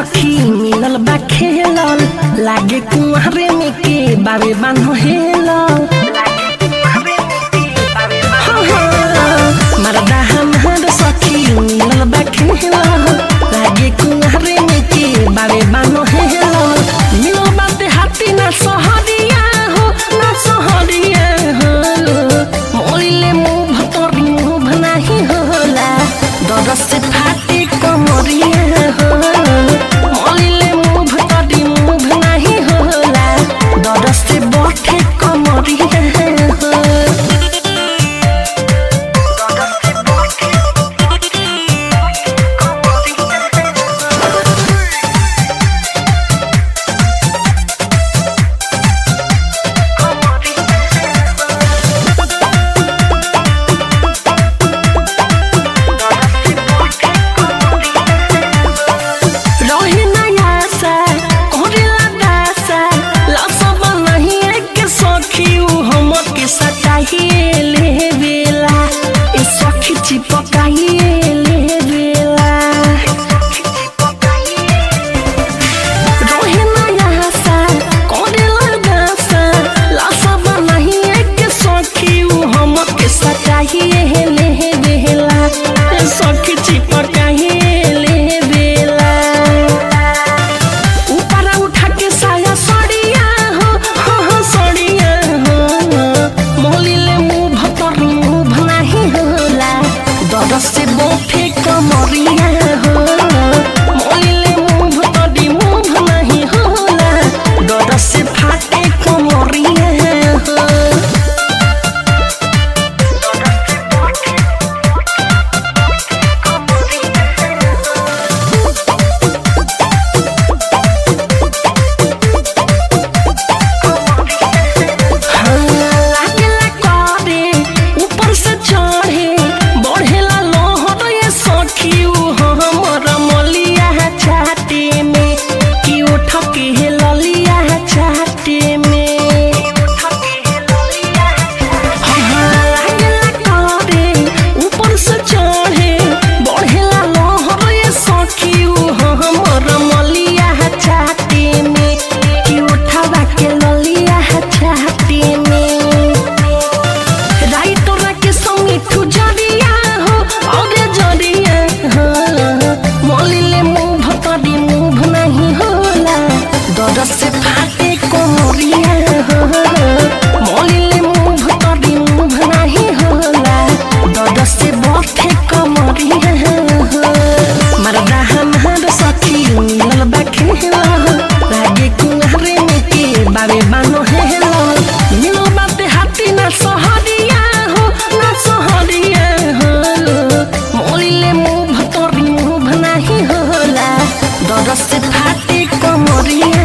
सखी मिलल बा खेलल लागे कुंवरे में के बाबे बान्हो हेलल मरदा हमार सखी मिलल बा खेलल लागे कुंवरे में के बाबे बान्हो हेलल मिलल बाते हाथी ना सहरिया हो ना सहरिया हो मोइले मुंह भतरी मुंह नाही होला दरस से फाटे कमरिया हो मोइले मुंह भतरी मुंह नाही होला दरस से बैठे कमरिया हो से बोफे कमरिया हो मोइले मुंह तोड़ी मुंह नहीं होला डर से फाटे कमरिया हो से फाटे कमरिया हो मोइले मुंह तोड़ी मुंह नहीं होला डर से बैठे कमरिया हो मरदा हमार सखी मिलल बा खेलल लागे कुंवरे में के बाबे बान्हो हेलल मिलल बाते हाथी ना सहरिया हो मोइले मुंह तोड़ी मुंह नहीं होला डर से फाटे कमरिया